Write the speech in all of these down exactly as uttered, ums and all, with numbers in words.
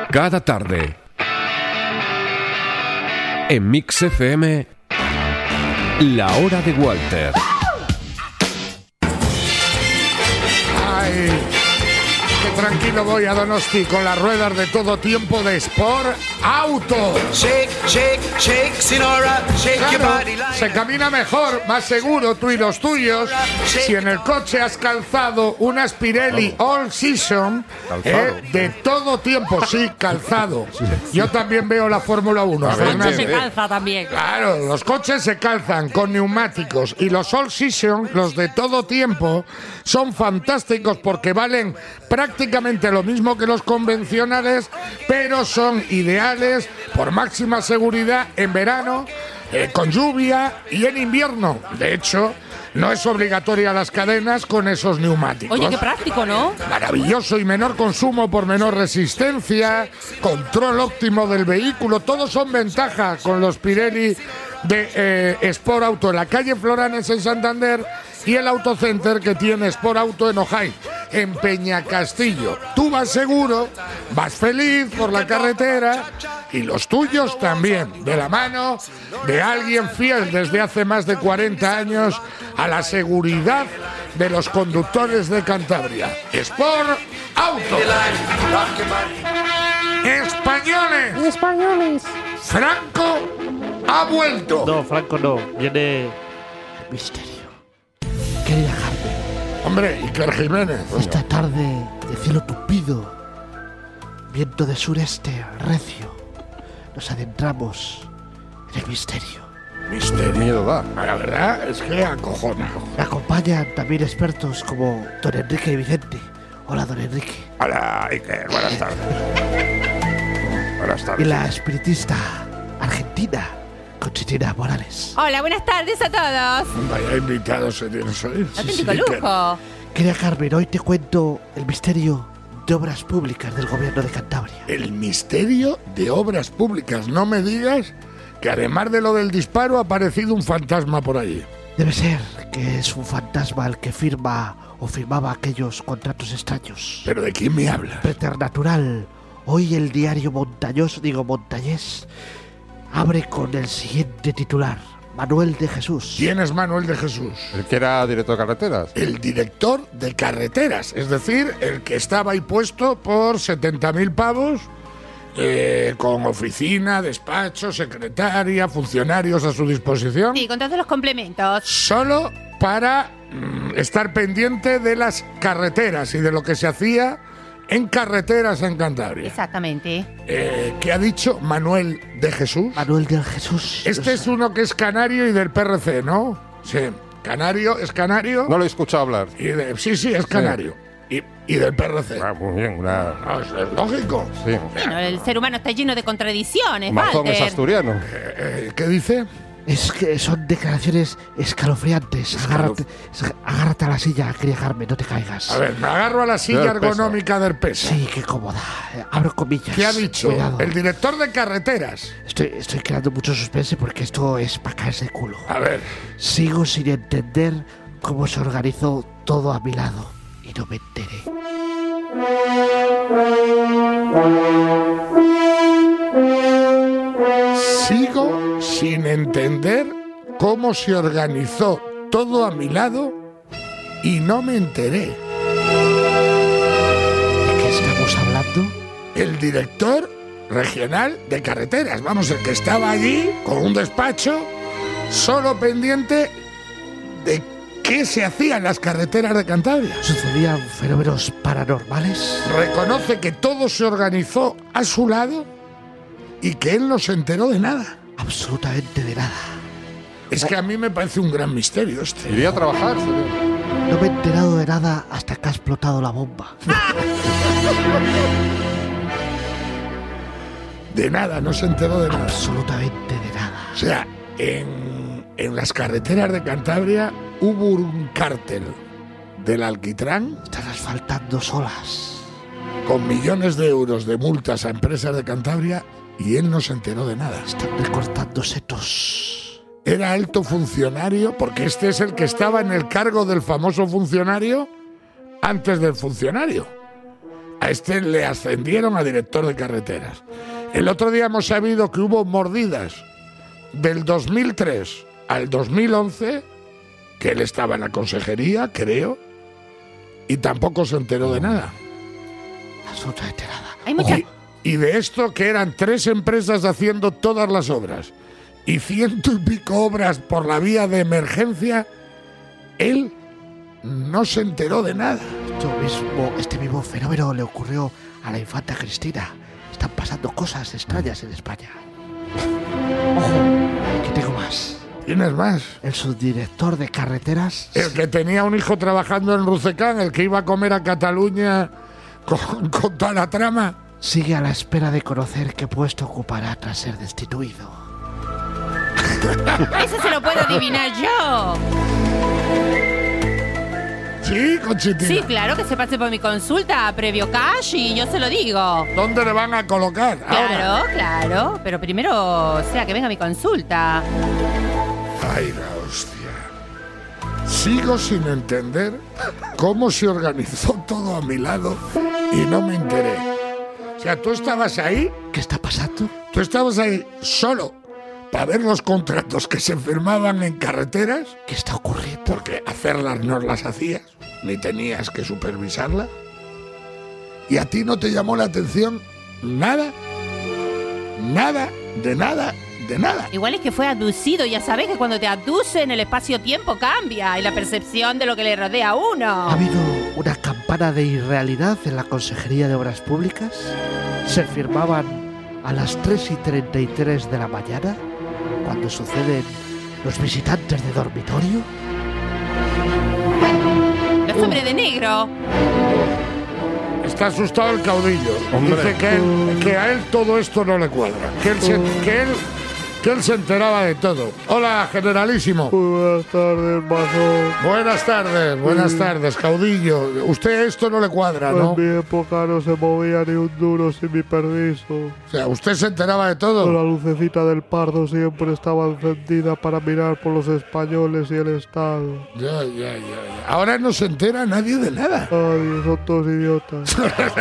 Cada tarde, en Mix F M, La Hora de Walter. Ay, qué tranquilo voy a Donosti con las ruedas de todo tiempo de Sport Auto. Shake, shake, shake, Sinora, shake Claro, your body like se camina mejor, más seguro tú y los tuyos si en el coche has calzado una Pirelli All Season eh, de todo tiempo, sí, calzado. Yo también veo la Fórmula uno, El coche Fernando. se calza también. Claro, los coches se calzan con neumáticos y los All Season, los de todo tiempo, son fantásticos porque valen prácticamente lo mismo que los convencionales, pero son ideales por máxima seguridad en verano, eh, con lluvia y en invierno. De hecho, no es obligatoria las cadenas con esos neumáticos. Oye, qué práctico, ¿no? Maravilloso, y menor consumo por menor resistencia, control óptimo del vehículo, todos son ventajas con los Pirelli de eh, Sport Auto en la calle Floranes en Santander y el Autocenter que tiene Sport Auto en Ojai, en Peñacastillo. Tú vas seguro, vas feliz por la carretera y los tuyos también, de la mano de alguien fiel desde hace más de cuarenta años a la seguridad de los conductores de Cantabria. Sport Auto. Españoles. Españoles. Franco ha vuelto. No, Franco no. Viene el misterio. Querida Carmen, Hombre, Iker Jiménez. esta tarde de cielo tupido, viento de sureste recio, nos adentramos en el misterio. Misterio. Miedo da. La verdad es que acojona. Me acompañan también expertos como don Enrique y Vicente. Hola, don Enrique. Hola, Iker. Buenas tardes. Buenas Y tardes. la espiritista argentina, Conchitina Morales. Hola, buenas tardes a todos. Vaya invitados se tienes hoy. Sí, Auténtico sí, Iker. lujo. Querida Carmen, hoy te cuento el misterio de obras públicas del gobierno de Cantabria. El misterio de obras públicas. No me digas que además de lo del disparo ha aparecido un fantasma por allí. Debe ser que es un fantasma el que firma o firmaba aquellos contratos extraños. ¿Pero de quién me hablas? Preternatural. Hoy el diario montañoso, digo montañés, abre con el siguiente titular. Manuel de Jesús. ¿Quién es Manuel de Jesús? ¿El que era director de carreteras? El director de carreteras, es decir, el que estaba ahí puesto por setenta mil pavos, eh, con oficina, despacho, secretaria, funcionarios a su disposición, Sí, con todos los complementos. solo para mm, estar pendiente de las carreteras y de lo que se hacía en carreteras en Cantabria. Exactamente. Eh, ¿Qué ha dicho Manuel de Jesús? Manuel de Jesús. Este es uno que es canario y del P R C, ¿no? Sí, canario, es canario. No lo he escuchado hablar. Y de- sí, sí, es canario. Y, y del P R C. Ah, muy bien, una... No, es es lógico. Sí. Bueno, el ser humano está lleno de contradicciones, Mazón es Walter. asturiano. Eh, eh, ¿Qué dice? Es que son declaraciones escalofriantes. Agárrate, agárrate a la silla, querida Carmen, no te caigas. A ver, me agarro a la silla Del peso. ergonómica del peso. Sí, qué cómoda. Eh, Abro comillas. ¿Qué ha dicho? Cuidado. El director de carreteras. Estoy, estoy creando mucho suspense porque esto es para caerse de culo. A ver, Sigo sin entender cómo se organizó todo a mi lado y no me enteré. sigo sin entender cómo se organizó todo a mi lado y no me enteré. ¿De qué estamos hablando? El director regional de carreteras, vamos, el que estaba allí con un despacho solo pendiente de qué se hacía en las carreteras de Cantabria. ¿Sucedían fenómenos paranormales? Reconoce que todo se organizó a su lado y que él no se enteró de nada. Absolutamente de nada. Es que a mí me parece un gran misterio este. Iría a trabajar, señor. No me he enterado de nada hasta que ha explotado la bomba. De nada, no se enteró de nada. Absolutamente de nada. O sea, en, en las carreteras de Cantabria hubo un cártel del alquitrán Están asfaltando solas. con millones de euros de multas a empresas de Cantabria y él no se enteró de nada. Están recortando setos. Era alto funcionario, porque este es el que estaba en el cargo del famoso funcionario antes del funcionario. A este le ascendieron a director de carreteras. El otro día hemos sabido que hubo mordidas del dos mil tres al dos mil once, que él estaba en la consejería, creo, y tampoco se enteró de nada. Absolutamente nada. Hay mucha... Y, y de esto que eran tres empresas haciendo todas las obras y ciento y pico obras por la vía de emergencia, él no se enteró de nada. Esto mismo, este mismo fenómeno le ocurrió a la infanta Cristina. Están pasando cosas extrañas en España. Ojo, que tengo más. ¿Tienes más? El subdirector de carreteras. El que tenía un hijo trabajando en Rucecán, el que iba a comer a Cataluña con, con toda la trama. Sigue a la espera de conocer qué puesto ocupará tras ser destituido. Eso se lo puedo adivinar yo. Sí, Conchitina. Sí, claro, que se pase por mi consulta previo cash y yo se lo digo. ¿Dónde le van a colocar? Claro, Ahora. claro. Pero primero, o sea, que venga a mi consulta. Ay, la hostia. Sigo sin entender cómo se organizó todo a mi lado y no me enteré. O sea, tú estabas ahí, ¿Qué está pasando? tú estabas ahí solo para ver los contratos que se firmaban en carreteras, ¿Qué está ocurriendo? porque hacerlas no las hacías, ni tenías que supervisarlas. Y a ti no te llamó la atención nada, nada, de nada, de nada. Igual es que fue abducido. Ya sabes que cuando te abducen el espacio-tiempo cambia y la percepción de lo que le rodea a ¿Ha uno. habido una campana de irrealidad en la Consejería de Obras Públicas? ¿Se firmaban a las tres y treinta y tres de la mañana, cuando suceden los visitantes de dormitorio? Los hombres de negro. Está asustado el caudillo. Hombre. Dice que, él- que a él todo esto no le cuadra. Que él, se, que, él, que él se enteraba de todo. Hola, generalísimo. Buenas tardes, Masón. Buenas tardes, buenas tardes, caudillo. Usted esto no le cuadra, ¿no? En mi época no se movía ni un duro sin mi permiso. O sea, usted se enteraba de La todo. lucecita del Pardo siempre estaba encendida para mirar por los españoles y el Estado. Ya, ya, ya, ya. Ahora no se entera nadie de nada. Ay, son todos idiotas.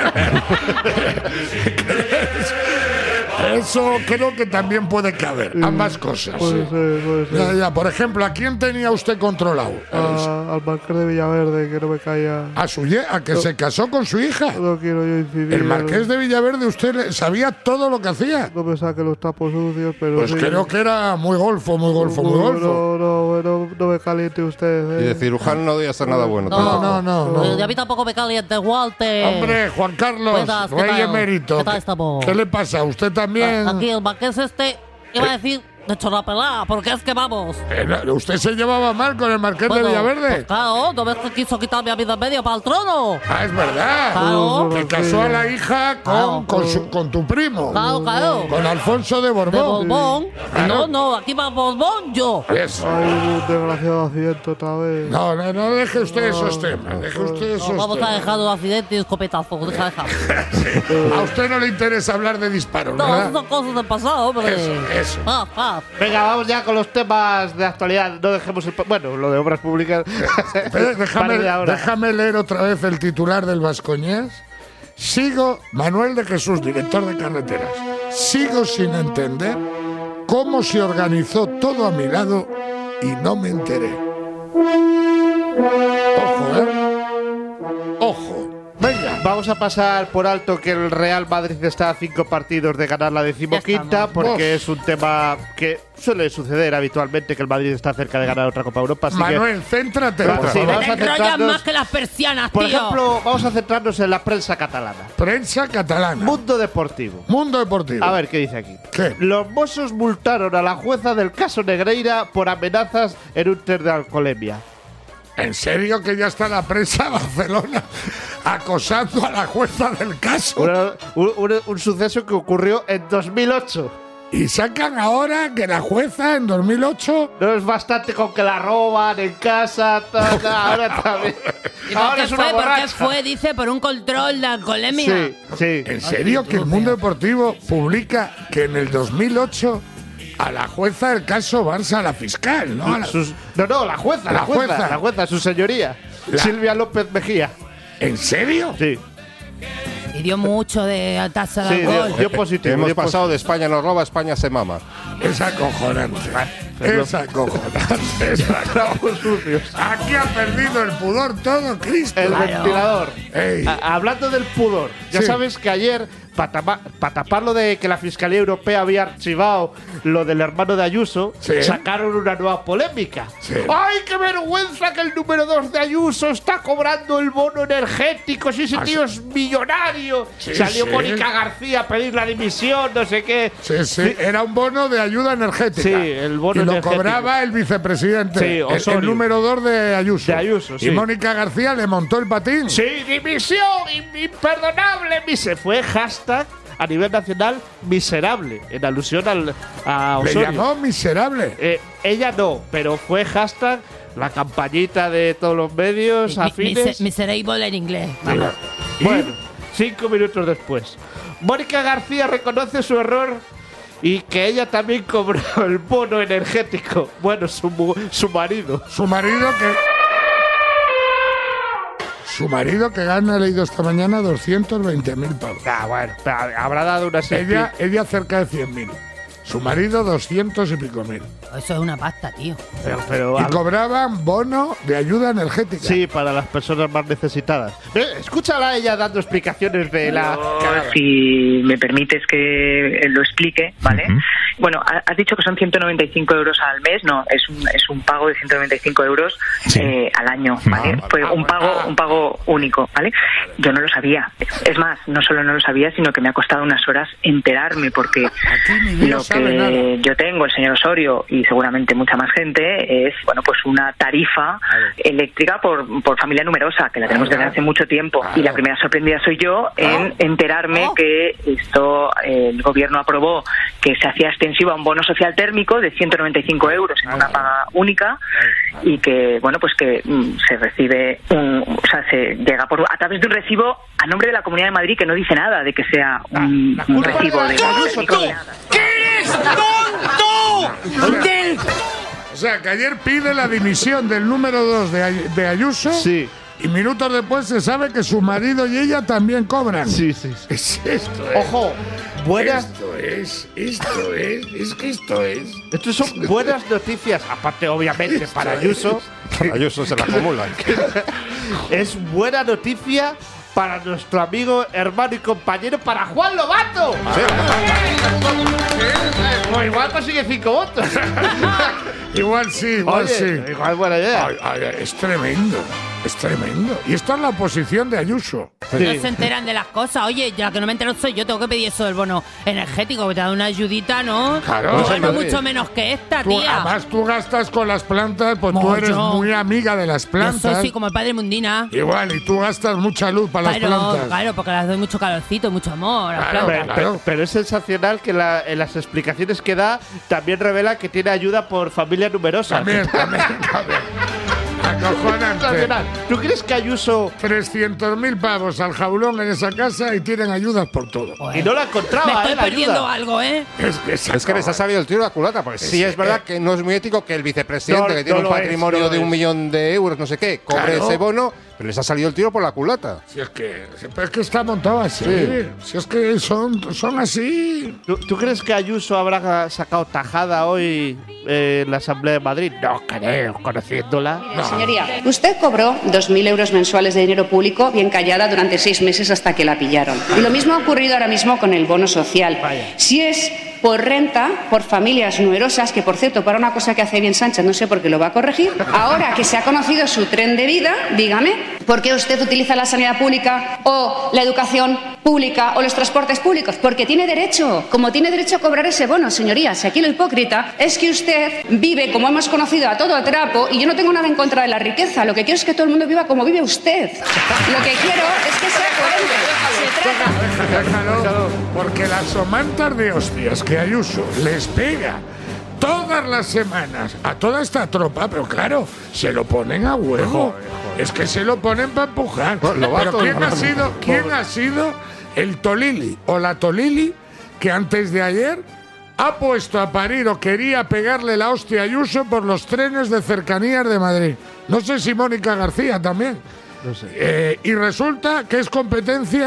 Eso creo que también puede caber. Ambas cosas. Puede sí. ser, puede Ya, ser. ya. Por ejemplo, ¿a quién tenía usted controlado? A- al Marqués de Villaverde, que no me caía. A su ye- a que se casó con su hija. No quiero yo incidir. El Marqués de Villaverde, usted le- sabía todo lo que hacía. No me saque los tapos sucios, pero Pues sí. creo que era muy golfo, muy golfo, muy golfo. No, no, no, no me caliente usted. Y ¿eh? de cirujano no doy hasta nada bueno. No, tampoco. no, no, Eh, no. a mí tampoco me caliente, Walter. Hombre, Juan Carlos, Buenas, ¿qué rey tal? emérito. ¿Qué tal ¿qué- estamos? ¿Qué le pasa? ¿Usted también? Aquí el marqués este iba a decir de chorrapelá, porque es que vamos. Eh, no, ¿Usted se llevaba mal con el Marqués Bueno, de pues Villaverde? claro, no ves que quiso quitarme a mí de en medio para el trono. Ah, es verdad. Claro. Que casó a la hija con, Claro. con, su- con tu primo. Claro, claro. Con Alfonso de De Borbón. Borbón. Claro. No, no, aquí va Borbón yo. Eso. Hay un desgraciado accidente otra vez. No, no, no deje usted esos temas. Deje usted No, esos vamos a temas. dejar un accidente y escopetazo. Deja, deja. A usted no le interesa hablar de disparos, No, ¿verdad? son cosas del pasado, hombre. Eso, eso. Paz, paz. Venga, vamos ya con los temas de actualidad. No dejemos el... pa- Bueno, lo de obras públicas. Espera, déjame, Para de ahora. déjame leer otra vez el titular del Vascoñés. Sigo, Manuel de Jesús, director de carreteras. Sigo sin entender cómo se organizó todo a mi lado y no me enteré. Ojo, ¿eh? Ojo. Venga. Vamos a pasar por alto que el Real Madrid está a cinco partidos de ganar la decimoquinta, Ya estamos. porque Uf. es un tema que suele suceder habitualmente, que el Madrid está cerca de ganar otra Copa Europa. Así que, Manuel, céntrate. Va, por sí, favor. vamos Te a enrollas centrarnos- más que las persianas, por tío. ejemplo, vamos a centrarnos en la prensa catalana. Prensa catalana. Mundo Deportivo. Mundo Deportivo. A ver qué dice aquí. ¿Qué? Los Mossos multaron a la jueza del caso Negreira por amenazas en un test de alcoholemia. ¿En serio que ya está la prensa de Barcelona acosando a la jueza del caso? Una- un, un- un suceso que ocurrió en dos mil ocho. Y sacan ahora que la jueza en dos mil ocho... No es bastante con que la roban en casa, ta, ta, ahora también. ¿Y por Ahora qué es una fue? ¿Por qué borracha. fue? Dice, por un control de alcoholemia. Sí, sí. ¿En serio que el Mundo Deportivo publica que en el dos mil ocho a la jueza del caso Barça, a la fiscal, ¿no? A la- Sus- no, no, la jueza, la, La jueza, jueza. la jueza, su señoría. La- Silvia López Mejía. ¿En serio? Sí. Y dio mucho de tasa de Sí, alcohol. dio, dio positivo. Hemos dio pasado positivo. de España nos roba, España se mama. Es acojonante. Es acojonante. Es Trapos sucios. Aquí ha perdido el pudor todo, Cristo. El Claro. ventilador. Ey. A- hablando del pudor, ya Sí. sabes que ayer, para tapar lo de que la Fiscalía Europea había archivado lo del hermano de Ayuso, Sí. sacaron una nueva polémica. Sí. ¡Ay, qué vergüenza que el número dos de Ayuso está cobrando el bono energético! ¡Si ese Ah, tío sí. es millonario! Sí, Salió sí. Mónica García a pedir la dimisión, no sé qué. Sí, sí, era un bono de ayuda energética. Sí, el bono y lo energético. cobraba el vicepresidente, Sí, el- el, Osorio. número dos de Ayuso. De Ayuso, sí. Y Mónica García le montó el patín. Sí, dimisión, im- imperdonable. Y se fue hashtag a nivel nacional miserable, en alusión al, a Le Osorio. llamó miserable. Eh, ella no, pero fue hashtag la campañita de todos los medios Mi- afines. mise- Miserable en inglés. Vamos. Bueno, cinco minutos después. Mónica García reconoce su error y que ella también cobró el bono energético. Bueno, su, mu- su marido. Su marido que. Su marido que gana, he leído esta mañana, doscientos veinte mil pavos. Ah, bueno, pero habrá dado una Ella, ella cerca de cien mil. Su marido doscientos y pico mil. Eso es una pasta, tío. Pero, pero Y cobraban bono de ayuda energética. sí, para las personas más necesitadas. Eh, Escúchala a ella dando explicaciones de la. Si me permites que lo explique, ¿vale? Bueno, ha- has dicho que son ciento noventa y cinco euros al mes, no, es un, es un pago de ciento noventa y cinco euros eh, al año, ¿vale? Fue un pago, un pago único, ¿vale? Yo no lo sabía. Es más, no solo no lo sabía, sino que me ha costado unas horas enterarme, porque Aquí ni Dios lo sabe nada. que yo tengo, el señor Osorio y seguramente mucha más gente, es, bueno, pues una tarifa eléctrica por, por familia numerosa, que la tenemos desde hace mucho tiempo. Y la primera sorprendida soy yo en enterarme que esto eh, el gobierno aprobó, que se hacía extensivo a un bono social térmico de ciento noventa y cinco euros en una paga única, y que, bueno, pues que mm, se recibe, un, o sea, se llega por a través de un recibo a nombre de la Comunidad de Madrid, que no dice nada de que sea un, un recibo de térmico ni nada. O sea, que ayer pide la dimisión del número dos de, Ay- de Ayuso. Sí. Y minutos después se sabe que su marido y ella también cobran. Sí, sí, sí. Es esto, es. Ojo, buenas. Esto es, esto es, es que esto es. Estos son buenas noticias, aparte obviamente para Ayuso, A ellos se la acumulan. es buena noticia para nuestro amigo, hermano y compañero, para Juan Lobato. O igual consigue cinco votos. Igual sí, igual Oye, sí. igual buena idea. Ay, ay, es tremendo, es tremendo. Y esta es la posición de Ayuso. No se enteran de las cosas. Oye, ya que no me entero soy yo, tengo que pedir eso del bono energético, que te da una ayudita, ¿no? Claro. No, No sé, no Madrid. mucho menos que esta, Tú, tía. además, tú gastas con las plantas, pues tú Mogollón. eres muy amiga de las Yo plantas. soy sí, como el padre Mundina. Igual, y tú gastas mucha luz para las Claro, plantas. claro, porque les doy mucho calorcito, mucho amor. a las Claro, plantas. Pero, pero- pero es sensacional que la- en las explicaciones que da también revela que tiene ayuda por familia numerosa. También, también, también. Acojonante. Sensacional. ¿Tú crees que Ayuso trescientos mil pavos al jaulón en esa casa y tienen ayudas por todo. y no la encontraba, Me estoy eh, la perdiendo ayuda? algo, ¿eh? Es que, Es que les ha salido el tiro a la culata, porque sí es verdad que no es muy ético que el vicepresidente, No, que tiene no un lo es, patrimonio no lo de un es. millón de euros, no sé qué, cobre Claro. ese bono, pero les ha salido el tiro por la culata. Si es que, es que está montado así. Sí. Si es que son, son así. ¿Tú, tú crees que Ayuso habrá sacado tajada hoy eh, en la Asamblea de Madrid? No creo, conociéndola. Señoría, usted cobró dos mil euros mensuales de dinero público bien callada durante seis meses hasta que la pillaron. Y lo mismo ha ocurrido ahora mismo con el bono social. Si es por renta, por familias numerosas, que por cierto, para una cosa que hace bien Sánchez, no sé por qué lo va a corregir, ahora que se ha conocido su tren de vida, dígame, ¿por qué usted utiliza la sanidad pública o la educación pública o los transportes públicos? Porque tiene derecho, como tiene derecho a cobrar ese bono, señorías. Y aquí lo hipócrita es que usted vive, como hemos conocido, a todo trapo, y yo no tengo nada en contra de la riqueza. Lo que quiero es que todo el mundo viva como vive usted. Lo que quiero es que sea coherente. Se trata... Déjalo, porque las somantas de hostias que Ayuso les pega todas las semanas a toda esta tropa, pero claro, se lo ponen a huevo. Es que se lo ponen para empujar. Lo va Pero todo ¿quién ha el sido, mundo. quién ha sido el Tolili o la Tolili que antes de ayer ha puesto a parir o quería pegarle la hostia a Ayuso por los trenes de cercanías de Madrid? No sé si Mónica García también. No sé. Eh, y resulta que es competencia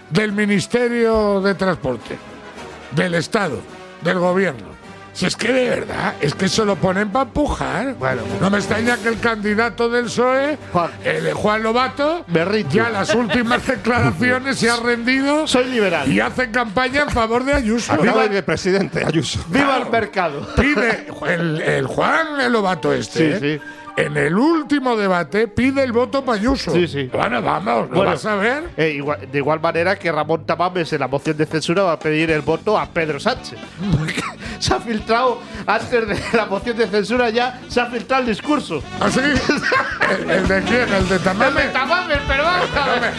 del Ministerio de Transporte, del Estado, del Gobierno. Si es que de verdad, es que se lo ponen para empujar. Bueno, no me extraña que el candidato del P S O E, Juan, el Juan Lobato, Berricho, ya las últimas declaraciones se ha rendido. Soy liberal. Y hace campaña en favor de Ayuso. Viva el presidente Ayuso. ¡Viva claro. el mercado! Pide el, el Juan el Lobato este. Sí, sí. En el último debate pide el voto para Ayuso. Sí, sí. Bueno, vamos, ¿lo bueno, vas a ver? Eh, igual, de igual manera que Ramón Tamames en la moción de censura va a pedir el voto a Pedro Sánchez. Porque se ha filtrado, antes de la moción de censura ya, se ha filtrado el discurso. ¿Ah, sí? ¿El, el de quién? ¿El de Tamames? El de Tamames, pero vamos a ver.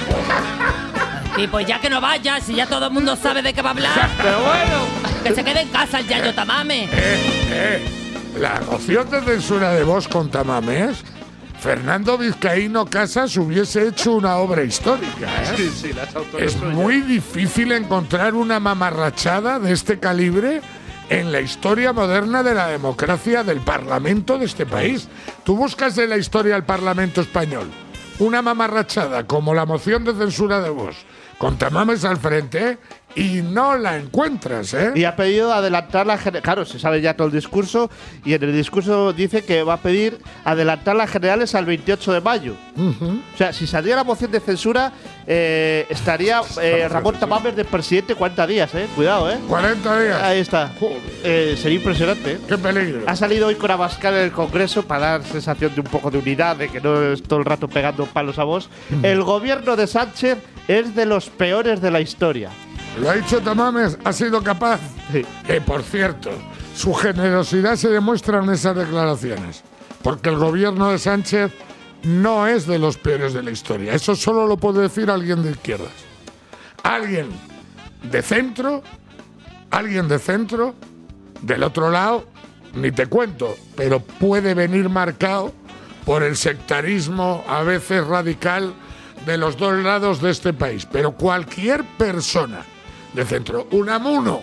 Y pues ya que no vaya, si ya todo el mundo sabe de qué va a hablar. Pero bueno. Que se quede en casa el Yayo Tamames. Eh, eh. La moción de censura de Vox con Tamames, Fernando Vizcaíno Casas hubiese hecho una obra histórica. ¿eh? Sí, sí, las es muy difícil encontrar una mamarrachada de este calibre en la historia moderna de la democracia del Parlamento de este país. Tú buscas en la historia del Parlamento español una mamarrachada como la moción de censura de Vox con Tamames al frente y no la encuentras, ¿eh? Y ha pedido adelantar la… Claro, se sabe ya todo el discurso y en el discurso dice que va a pedir adelantar las generales al veintiocho de mayo. Uh-huh. O sea, si saldría la moción de censura, eh, estaría eh, Ramón Tamames de presidente cuarenta días, ¿eh? Cuidado, ¿eh? cuarenta días. Ahí está. Eh, sería impresionante, ¿eh? Qué peligro. Ha salido hoy con Abascal en el Congreso para dar sensación de un poco de unidad, de que no es todo el rato pegando palos a vos. Uh-huh. El gobierno de Sánchez es de los peores de la historia. Lo ha dicho Tamames, ha sido capaz. Sí. Eh, por cierto, su generosidad se demuestra en esas declaraciones. Porque el gobierno de Sánchez no es de los peores de la historia. Eso solo lo puede decir alguien de izquierdas. Alguien de centro, alguien de centro, del otro lado, ni te cuento, pero puede venir marcado por el sectarismo, a veces radical, de los dos lados de este país. Pero cualquier persona de centro, Unamuno,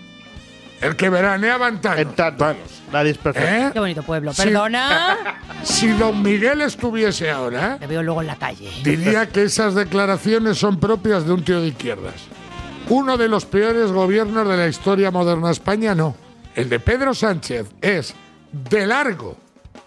el que veraneaba en Tanos. En Tanos. Nadie es perfecto. ¿Eh? Qué bonito pueblo. Si- Perdona. Si don Miguel estuviese ahora, Te veo luego en la calle. diría que esas declaraciones son propias de un tío de izquierdas. Uno de los peores gobiernos de la historia moderna de España, no. El de Pedro Sánchez es, de largo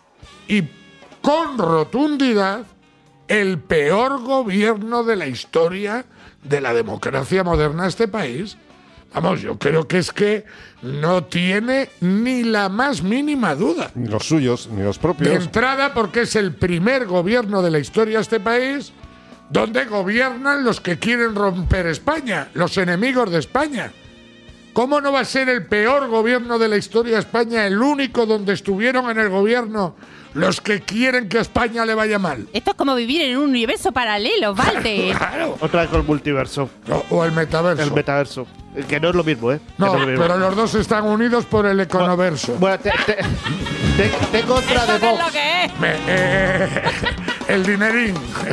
y con rotundidad, el peor gobierno de la historia de la democracia moderna de este país. Vamos, yo creo que es que no tiene ni la más mínima duda. Ni los suyos, ni los De propios. entrada, porque es el primer gobierno de la historia de este país donde gobiernan los que quieren romper España, los enemigos de España. ¿Cómo no va a ser el peor gobierno de la historia de España, el único donde estuvieron en el gobierno los que quieren que a España le vaya mal? Esto es como vivir en un universo paralelo, Valde. Claro. Otra vez con el multiverso. O, o el metaverso. El metaverso. Que no es lo mismo, ¿eh? no, Que es lo mismo. pero los dos están unidos por el econoverso. Bueno, te, te, te- tengo otra de ¿Esto qué es Vox. lo que es? Me- eh, el dinerín.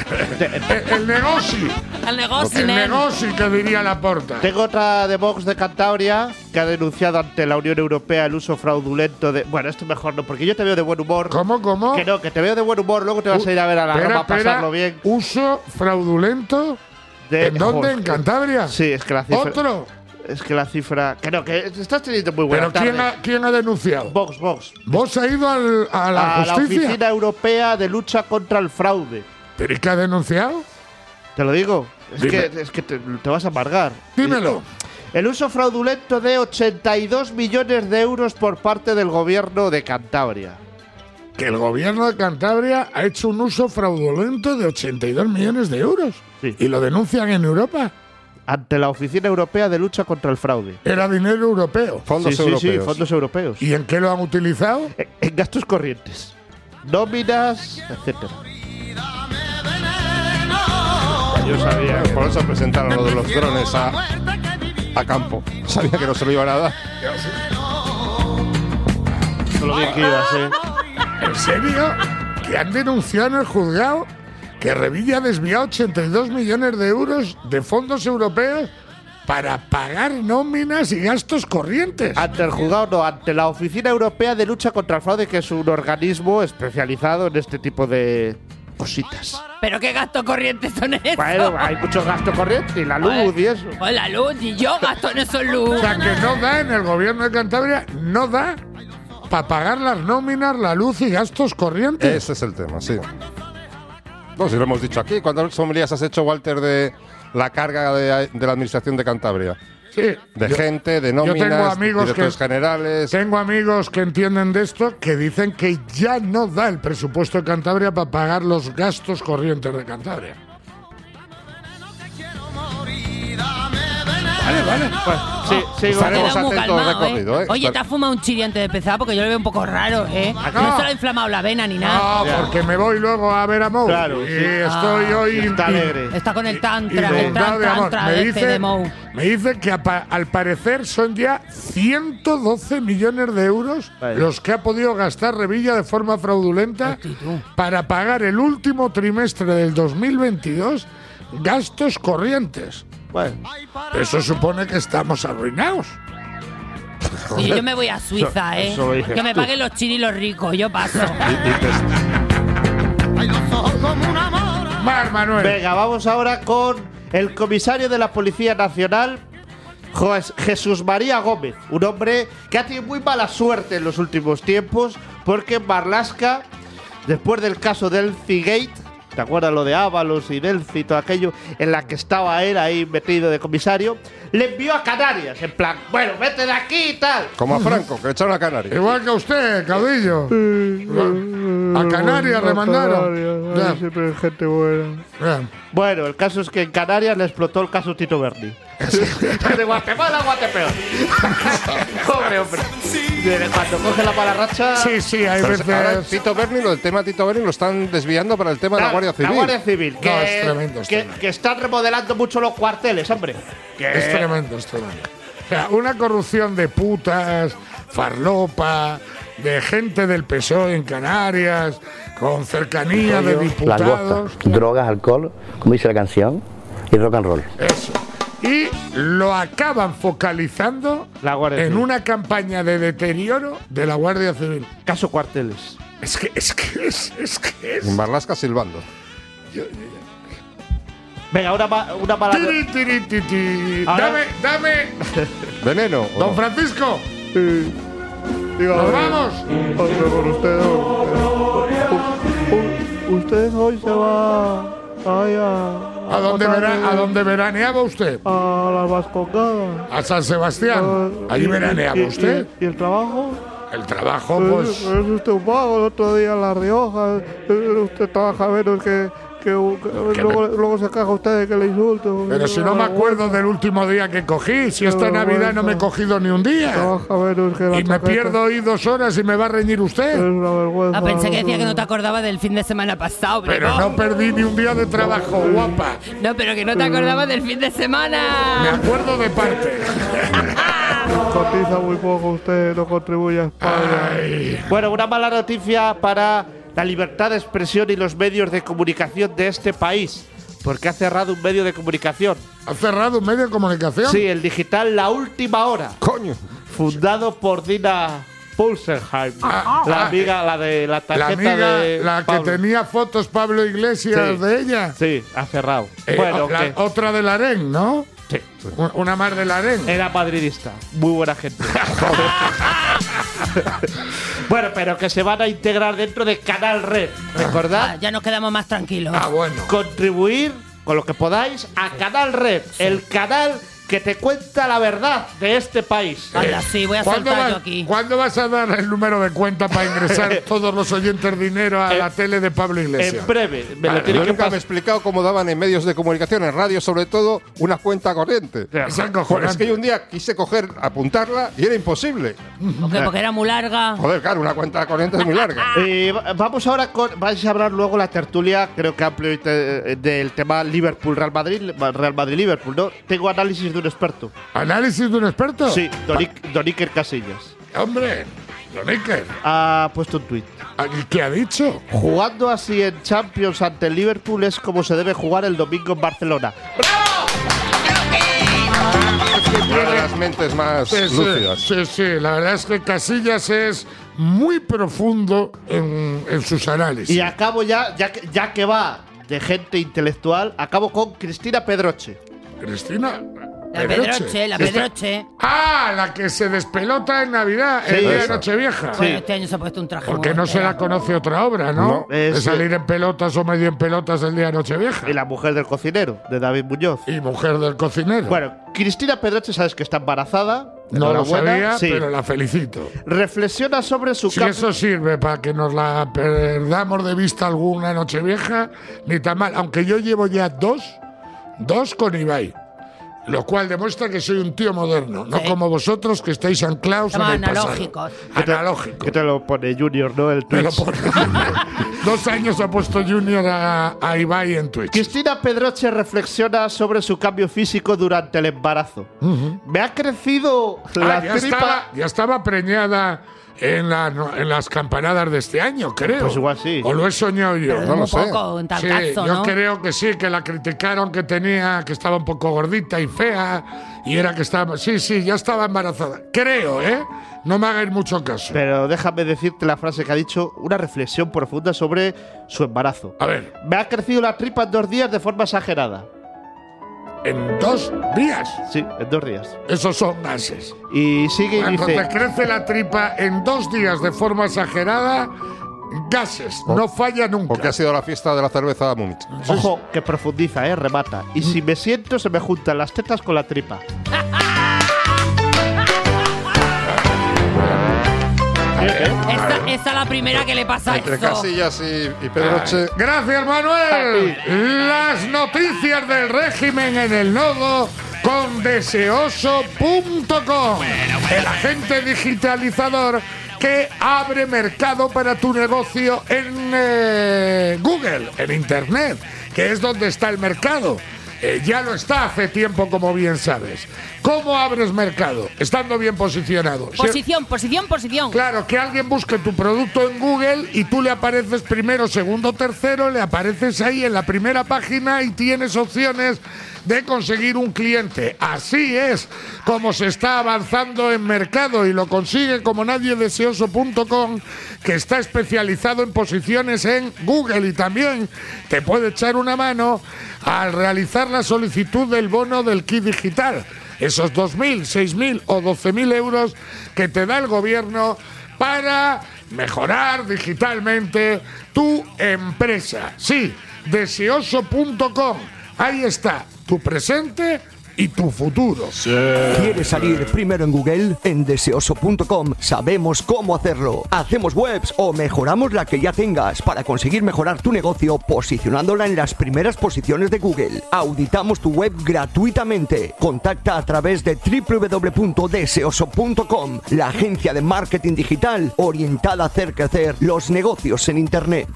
el, el negocio. Al negocio, El nen. negocio que diría Laporta. Tengo otra de Vox de Cantabria que ha denunciado ante la Unión Europea el uso fraudulento de… Bueno, esto mejor no, porque yo te veo de buen humor. ¿Cómo, cómo? Que no, que te veo de buen humor, luego te vas a ir a ver a la Espera, Roma a espera, pasarlo bien. Uso fraudulento. De- ¿En dónde? Joder. ¿En Cantabria? Sí, es que la cifra… ¿Otro? Es que la cifra… Que no, que estás teniendo muy buena ¿Pero quién tarde. ha, quién ha denunciado? Vox, Vox. ¿Vos ha ido al- a la a la justicia? Oficina Europea de Lucha contra el Fraude. ¿Pero y qué ha denunciado? Te lo digo. Es Dime. que, es que te, te vas a amargar. Dímelo. El uso fraudulento de ochenta y dos millones de euros por parte del gobierno de Cantabria. Que el gobierno de Cantabria ha hecho un uso fraudulento de ochenta y dos millones de euros. Sí. Y lo denuncian en Europa. Ante la Oficina Europea de Lucha contra el Fraude. Era dinero europeo. Fondos sí, europeos. Sí, sí, fondos europeos. ¿Y en qué lo han utilizado? En, en gastos corrientes. Nóminas, etcétera. Yo sabía que por eso presentaron lo de los drones a, a campo. Sabía que no se lo iban a dar. Solo bien que ibas, ¿eh? ¿En serio? ¿Que han denunciado en el juzgado que Revilla ha desviado ochenta y dos millones de euros de fondos europeos para pagar nóminas y gastos corrientes? Ante el juzgado, no, ante la Oficina Europea de Lucha contra el Fraude, que es un organismo especializado en este tipo de, cositas. ¿Pero qué gastos corrientes son esos? Bueno, hay muchos gastos corrientes y la luz y eso. Pues la luz, y yo gasto en eso luz. O sea, que no da en el gobierno de Cantabria, no da para pagar las nóminas, la luz y gastos corrientes. Ese es el tema, sí. No, si lo hemos dicho aquí. ¿Cuántas homilías has hecho, Walter, de la carga de, de la administración de Cantabria? Sí. De yo, gente, de nóminas, yo tengo amigos directores que, generales. Tengo amigos que entienden de esto que dicen que ya no da el presupuesto de Cantabria para pagar los gastos corrientes de Cantabria. Vale, vale. Pues sí, sí, estaremos atentos al recorrido, ¿eh? Oye, te has fumado un chiri antes de empezar porque yo lo veo un poco raro, ¿eh? No. No se le ha inflamado la vena ni nada. No, porque me voy luego a ver a Mou. Claro, y sí. estoy Ah, hoy está alegre. Está con el tantra, el inundado de amor. tantra Me de este dice, de Mou. me dice que apa- al parecer son ya ciento doce millones de euros Vale. los que ha podido gastar Revilla de forma fraudulenta para pagar el último trimestre del dos mil veintidós gastos corrientes. Bueno, Eso supone que estamos arruinados. Y yo me voy a Suiza, ¿eh? eso lo dices Que me tú. paguen los chiris los ricos, yo paso. Mar Manuel. venga, vamos ahora con el comisario de la Policía Nacional, Jo- Jesús María Gómez, un hombre que ha tenido muy mala suerte en los últimos tiempos porque en Marlaska, después del caso del Delphi Gate, ¿te acuerdas lo de Ábalos y Delphi y todo aquello en la que estaba él ahí metido de comisario? Le envió a Canarias, en plan, bueno, vete de aquí y tal. Como a Franco, que le echaron a Canarias. Igual que a usted, caudillo. A Canarias le mandaron. Ya. Ay, siempre hay gente buena. Ya. Bueno, el caso es que en Canarias le explotó el caso Tito Berni. De Guatemala a Guatepeor. Pobre hombre. De cuando coge la mala racha. Sí, sí, hay Pero ahora veces. Tito Berni, lo del tema Tito Berni lo están desviando para el tema de la Guardia Civil. La Guardia Civil. Que, No, es tremendo, es que, tremendo. que están remodelando mucho los cuarteles, hombre. Que Es tremendo, es tremendo. O sea, una corrupción de putas, farlopa, de gente del P S O E en Canarias, con cercanía de diputados. drogas, alcohol, como dice la canción, y rock and roll. Eso. Y lo acaban focalizando La Guardia en Civil. una campaña de deterioro de la Guardia Civil. Caso cuarteles. Es que es que es, es que es. En Marlaska silbando. Venga, una, ma- una mala. Tiri, tiri, ti, ti. Ahora- Dame, dame. ¿Veneno? o Don no? Francisco, Sí. Dígame. nos vamos. Otro con usted. don. U- u- usted hoy se va ay, a, ¿A dónde, otra vera- vez ¿A dónde veraneaba usted? A la Vascongada. A San Sebastián. Allí ¿Y- veraneaba y- usted. ¿Y, y el trabajo? El trabajo, Es, pues. es usted un vago. El otro día en La Rioja. eh, Usted trabaja menos que. que, que- luego, luego se caga usted de que le insulto. Pero si no me acuerdo del último día que cogí, si esta Navidad no me he cogido ni un día. Trabaja menos que la Y me chaqueta. pierdo ahí dos horas y me va a reñir Es usted. una vergüenza. Ah, pensé que no, decía que no te acordabas del fin de semana pasado, Pero bribón. no perdí ni un día de trabajo, guapa. No, pero que no te acordabas del fin de Me semana. acuerdo de parte. Cotiza muy poco usted, no contribuye a España. Ay. Bueno, una mala noticia para la libertad de expresión y los medios de comunicación de este país. Porque ha cerrado un medio de comunicación. ¿Ha cerrado un medio de comunicación? Sí, el digital La Última Hora. Coño. Fundado por Dina Pulsenheim. Ah, la ah, amiga, la de la La tarjeta amiga, de la que Pablo. tenía fotos Pablo Iglesias Sí. de ella. Sí, ha cerrado. Eh, bueno, la- que- otra de Larén, ¿no? sí. U- Una más de Larén. Era madridista. Muy buena gente. Bueno, pero que se van a integrar dentro de Canal Red. ¿Recordad? Ah, ya nos quedamos más tranquilos. Ah, bueno. Contribuir con lo que podáis a Canal Red, el canal que te cuenta la verdad de este país. Anda, sí, voy a ¿Cuándo, soltar vas- yo aquí. ¿Cuándo vas a dar el número de cuenta para ingresar todos los oyentes dinero a En- la tele de Pablo Iglesias? En breve, me Vale, lo tiene Yo que nunca me he pasar. explicado cómo daban en medios de comunicación, en radio sobre todo, una cuenta corriente. Es acojonante. Joder, es que yo un día quise coger, apuntarla y era imposible. ¿Por qué? Porque era muy larga. Joder, claro, una cuenta corriente es muy larga. Eh, va- vamos ahora con. Vais a hablar luego la tertulia, creo que amplio eh, del tema Liverpool-Real Madrid, Real Madrid-Liverpool, ¿no? Tengo análisis de un experto. ¿Análisis de un experto? Sí, Don, Ic- Don Iker Casillas. Hombre, Don Iker, Ha puesto un tuit. ¿qué ha dicho? Jugando así en Champions ante el Liverpool es como se debe jugar el domingo en Barcelona. Una de las mentes más Sí, sí, lúcidas. sí, sí, la verdad es que Casillas es muy profundo en, en sus análisis. Y acabo ya, ya que, ya que va de gente intelectual, acabo con Cristina Pedroche. Cristina. La Pedroche, la Pedroche. Ah, la que se despelota en Navidad, Sí, el día de esa. Nochevieja. Bueno, este año se ha puesto un traje. Porque muy no se la entero. conoce otra obra, ¿no? No, es- de salir en pelotas o medio en pelotas el día de Nochevieja. Y la mujer del cocinero, de David Muñoz. Y mujer del cocinero. Bueno, Cristina Pedroche, sabes que está embarazada. no lo Enhorabuena. sabía, Sí. pero la felicito. Reflexiona sobre su Si cambio. eso sirve para que nos la perdamos de vista alguna Nochevieja, ni tan mal. Aunque yo llevo ya dos, dos con Ibai. Lo cual demuestra que soy un tío moderno, no Sí. como vosotros que estáis anclados Somos en el analógicos. pasado. Analógico. Que te lo pone Junior, ¿no? El Me lo Twitch. pone. Dos años ha puesto Junior a, a Ibai en Twitch. Cristina Pedroche reflexiona sobre su cambio físico durante el embarazo. Me ha crecido la Ah, ya, tripa. estaba, ya estaba preñada en, la- no, en las campanadas de este año, creo. Pues igual sí. O lo he soñado yo. Pero no lo un sé. poco, en tal Sí, caso, yo ¿no? creo que sí, que la criticaron que tenía, que estaba un poco gordita y fea, y era que estaba. Sí, sí, ya estaba embarazada. Creo, ¿eh? No me hagáis mucho caso. Pero déjame decirte la frase que ha dicho, una reflexión profunda sobre su embarazo. A ver, Me ha crecido la tripa en dos días de forma exagerada. en dos días. Sí, en dos días. Esos son gases. Y sigue y Cuando dice. te crece la tripa en dos días de forma exagerada, gases. No falla nunca. Porque ha sido la fiesta de la cerveza de Múnich. Ojo, que profundiza, ¿eh? Remata. Y si me siento, se me juntan las tetas con la tripa. Esta, esta es la primera que le pasa Entre eso. Casillas y, y Pedroche. Gracias, Manuel. Las noticias del régimen en el nodo con deseoso punto com. El agente digitalizador que abre mercado para tu negocio en eh, Google, en Internet, que es donde está el mercado. Eh, ya lo está hace tiempo, como bien sabes. ¿Cómo abres mercado? Estando bien posicionado. Si- Posición, posición, posición. Claro, que alguien busque tu producto en Google y tú le apareces primero, segundo, tercero, le apareces ahí en la primera página y tienes opciones de conseguir un cliente. Así es como se está avanzando en mercado y lo consigue como nadie deseoso punto com, que está especializado en posiciones en Google y también te puede echar una mano al realizar la solicitud del bono del kit digital. Esos dos mil, seis mil o doce mil euros que te da el gobierno para mejorar digitalmente tu empresa. Sí, deseoso punto com. Ahí está tu presente y tu futuro. ¿Quieres salir primero en Google? En deseoso punto com sabemos cómo hacerlo. Hacemos webs o mejoramos la que ya tengas para conseguir mejorar tu negocio posicionándola en las primeras posiciones de Google. Auditamos tu web gratuitamente. Contacta a través de doble u doble u doble u punto deseoso punto com, la agencia de marketing digital orientada a hacer crecer los negocios en Internet.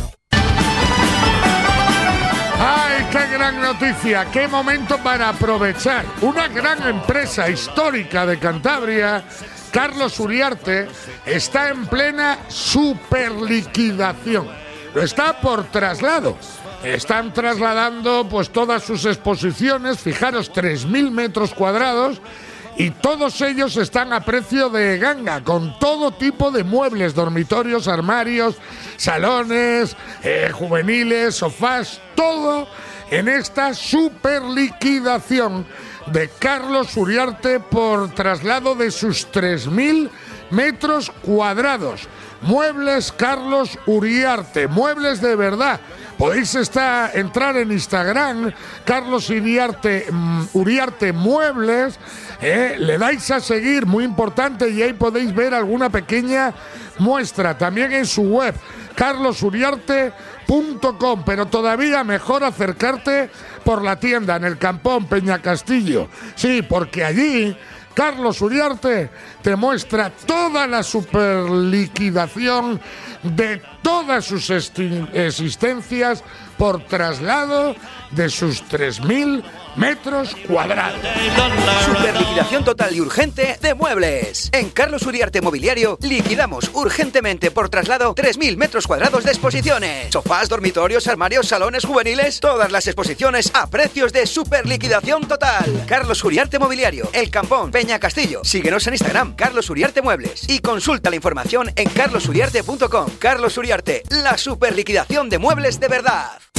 ¡Ay, qué gran noticia! ¡Qué momento para aprovechar! Una gran empresa histórica de Cantabria, Carlos Uriarte, está en plena superliquidación. Lo está por traslado. Están trasladando pues todas sus exposiciones, fijaros, tres mil metros cuadrados, y todos ellos están a precio de ganga, con todo tipo de muebles, dormitorios, armarios, salones, eh, juveniles, sofás, todo en esta superliquidación de Carlos Uriarte por traslado de sus tres mil metros cuadrados. Muebles Carlos Uriarte, muebles de verdad. Podéis estar, entrar en Instagram, Carlos Uriarte, mm, Uriarte Muebles, eh, le dais a seguir, muy importante, y ahí podéis ver alguna pequeña muestra. También en su web, carlos uriarte punto com, pero todavía mejor acercarte por la tienda en el Campón Peñacastillo. Sí, porque allí Carlos Uriarte te muestra toda la superliquidación de todas sus esti- existencias por traslado de sus tres mil metros cuadrados. Super liquidación total y urgente de muebles. En Carlos Uriarte Mobiliario liquidamos urgentemente por traslado tres mil metros cuadrados de exposiciones. Sofás, dormitorios, armarios, salones juveniles, todas las exposiciones a precios de super liquidación total. Carlos Uriarte Mobiliario, El Campón, Peña Castillo. Síguenos en Instagram, Carlos Uriarte Muebles, y consulta la información en carlos uriarte punto com. Carlos Uriarte, la super liquidación de muebles de verdad.